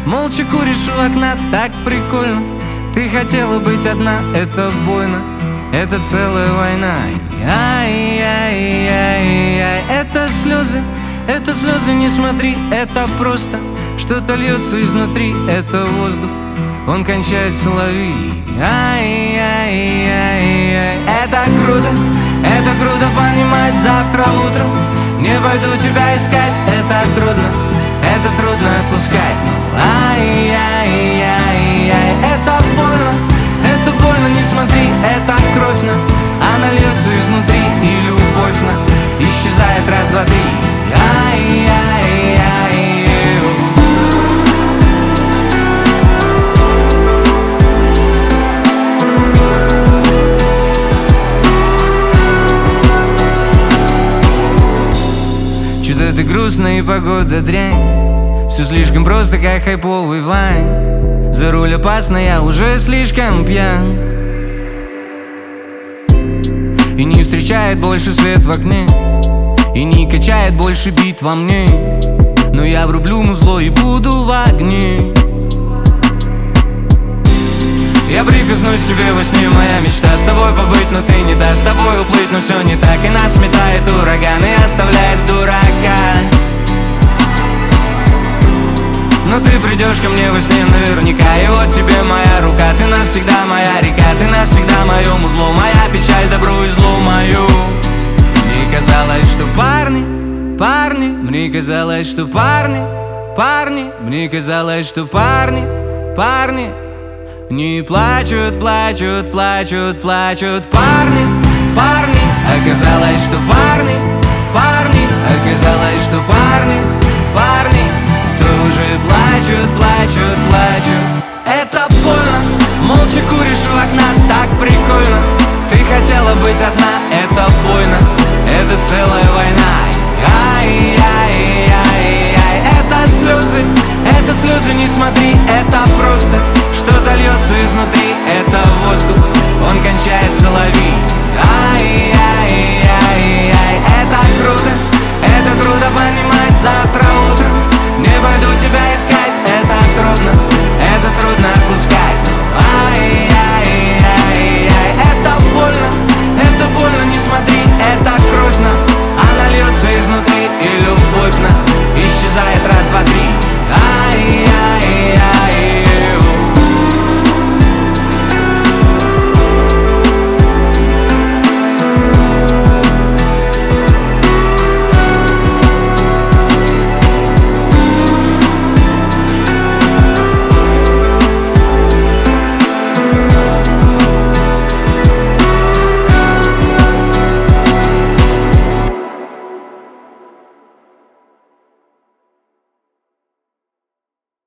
Молча куришь у окна, так прикольно. Ты хотела быть одна, это больно. Это целая война. Ай-яй-яй-яй. Это слезы, не смотри. Это просто что-то льется изнутри. Это воздух, он кончает соловей. Ай-яй-яй-яй. Это круто понимать завтра утром. Не пойду тебя искать, это трудно отпускать. Ай-яй-яй-яй. Это больно, не смотри. Это кровь, она льется изнутри. И любовь исчезает раз, два, три. Ай-яй-яй. Что-то ты грустная и погода дрянь. Все слишком просто, как хайповый вайн. За руль опасно, я уже слишком пьян. И не встречает больше свет в окне. И не качает больше бит во мне. Но я врублю музло и буду в огне. Я прикоснусь к тебе во сне, моя мечта с тобой побыть, но ты не дашь, с тобой уплыть, но все не так. И нас сметает ураган и оставляет дурака. Но ты придешь ко мне во сне наверняка. И вот тебе моя рука, ты навсегда моя река. Ты навсегда мое музло, моя печаль, добро и зло мою. Мне казалось, что парни, мне казалось, что парни, мне казалось, что парни не плачут, плачут. Парни, оказалось, что парни, оказалось, что парни тоже плачут. Это больно, молча куришь у окна, так прикольно. Ты хотела быть одна.